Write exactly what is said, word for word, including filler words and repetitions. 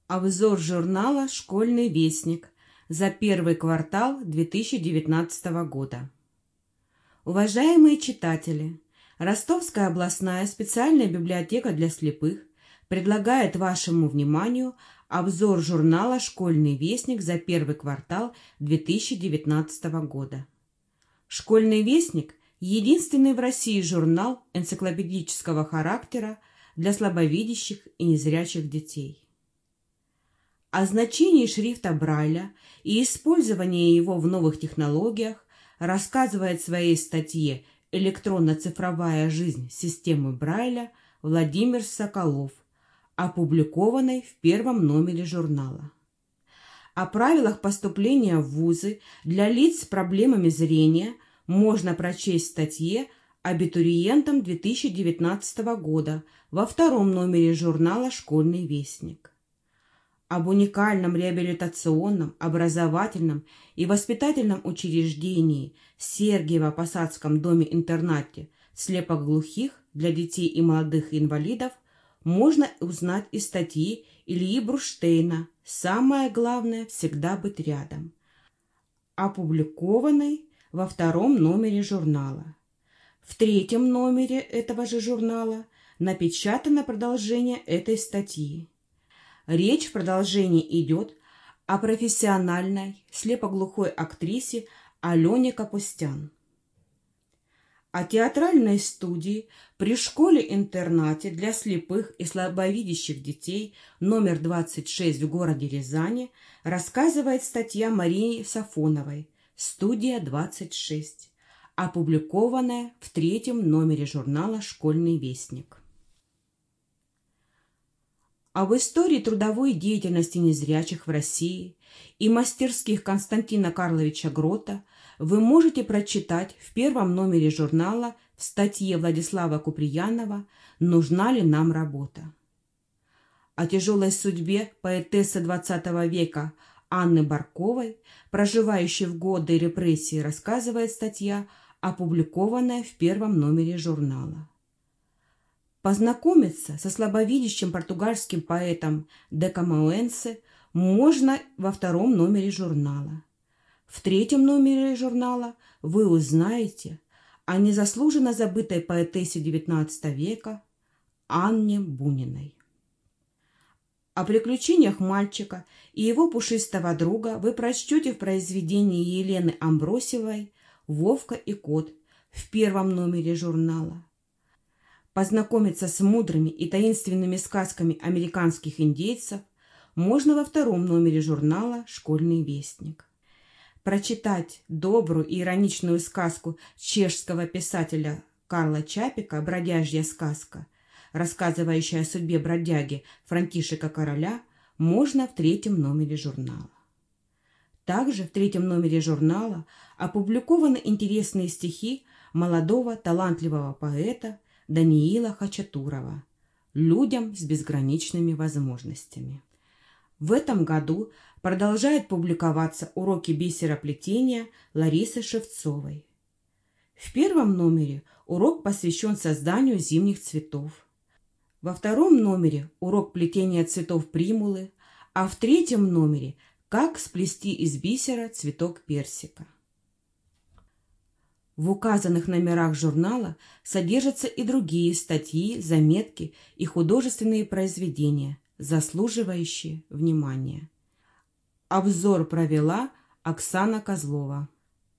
Обзор журнала «Школьный вестник» за первый квартал две тысячи девятнадцатого года. Уважаемые читатели, Ростовская областная специальная библиотека для слепых предлагает вашему вниманию обзор журнала «Школьный вестник» за первый квартал две тысячи девятнадцатого года. «Школьный вестник» – единственный в России журнал энциклопедического характера для слабовидящих и незрячих детей. О значении шрифта Брайля и использовании его в новых технологиях рассказывает в своей статье «Электронно-цифровая жизнь системы Брайля» Владимир Соколов, опубликованной в первом номере журнала. О правилах поступления в вузы для лиц с проблемами зрения можно прочесть в статье абитуриентам две тысячи девятнадцатого года во втором номере журнала «Школьный вестник». Об уникальном реабилитационном, образовательном и воспитательном учреждении Сергиево-Посадском доме-интернате слепоглухих для детей и молодых инвалидов можно узнать из статьи Ильи Бруштейна «Самое главное – всегда быть рядом», опубликованной во втором номере журнала. В третьем номере этого же журнала напечатано продолжение этой статьи. Речь в продолжении идет о профессиональной слепоглухой актрисе Алене Капустян. О театральной студии при школе-интернате для слепых и слабовидящих детей номер двадцать шесть в городе Рязани рассказывает статья Марии Сафоновой «Студия двадцать шесть», опубликованная в третьем номере журнала «Школьный вестник». Об истории трудовой деятельности незрячих в России и мастерских Константина Карловича Грота вы можете прочитать в первом номере журнала в статье Владислава Куприянова «Нужна ли нам работа?». О тяжелой судьбе поэтессы двадцатого века Анны Барковой, проживающей в годы репрессий, рассказывает статья, опубликованная в первом номере журнала. Познакомиться со слабовидящим португальским поэтом де Камоэнсе можно во втором номере журнала. В третьем номере журнала вы узнаете о незаслуженно забытой поэтессе девятнадцатого века Анне Буниной. О приключениях мальчика и его пушистого друга вы прочтете в произведении Елены Амбросевой «Вовка и кот» в первом номере журнала. Познакомиться с мудрыми и таинственными сказками американских индейцев можно во втором номере журнала «Школьный вестник». Прочитать добрую и ироничную сказку чешского писателя Карла Чапика «Бродяжья сказка», рассказывающая о судьбе бродяги Франтишека Короля, можно в третьем номере журнала. Также в третьем номере журнала опубликованы интересные стихи молодого талантливого поэта Даниила Хачатурова «Людям с безграничными возможностями». В этом году продолжают публиковаться уроки бисероплетения Ларисы Шевцовой. В первом номере урок посвящен созданию зимних цветов. Во втором номере урок плетения цветов примулы, а в третьем номере «Как сплести из бисера цветок персика». В указанных номерах журнала содержатся и другие статьи, заметки и художественные произведения, заслуживающие внимания. Обзор провела Оксана Козлова.